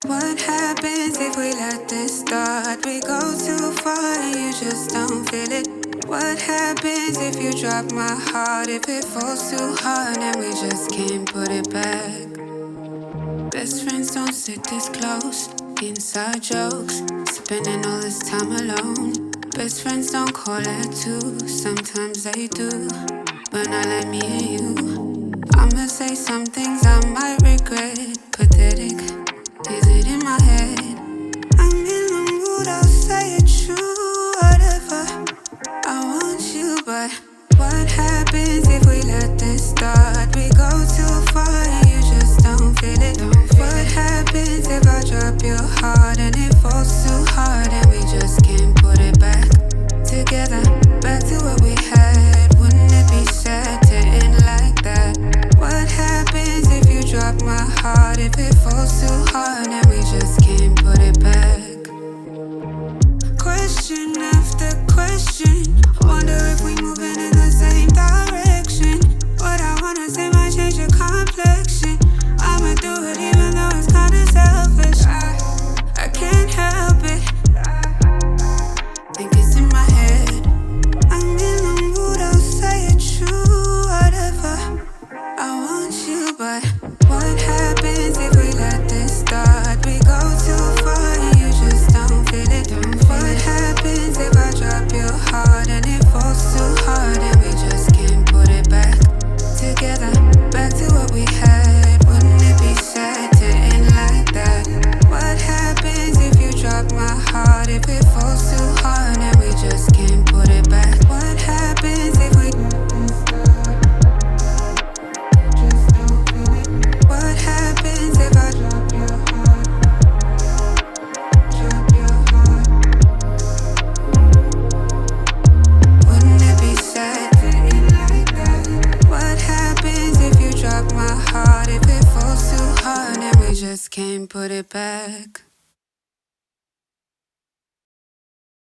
What happens if we let this start? We go too far and you just don't feel it. What happens if you drop my heart? If it falls too hard and we just can't put it back? Best friends don't sit this close. Inside jokes, spending all this time alone. Best friends don't call at 2. Sometimes they do, but not like me and you. I'ma say some things I might regret. Pathetic, is it in my head? I'm in the mood, I'll say it true. Whatever, I want you, but what happens if we let this start? We go too far and you just don't feel it. What happens if I drop your heart and it falls too hard and we just can't put it back together? Back to what we had. Wouldn't it be sad to end like that? What happens if you drop my heart? If it falls too hard and we just can't put it back? Question after question, wonder if we moving in the same direction. What I wanna say might change your complexion. I'ma do it even though it's kinda selfish. I can't help it, think it's in my head. I'm in the mood, I'll say it true. Whatever, I want you, but what happens if we let this start? We go too far and you just don't feel it. What happens if I drop your heart and it falls too hard and we just can't put it back together? Back to what we had. Wouldn't it be sad to end like that? What happens if you drop my heart? If it falls too hard and we just can't put it back? What happens if we just don't feel it? What happens if I drop your heart? Drop your heart. Wouldn't it be sad to end like that? What happens if you drop my heart? If it falls too hard and we just can't put it back?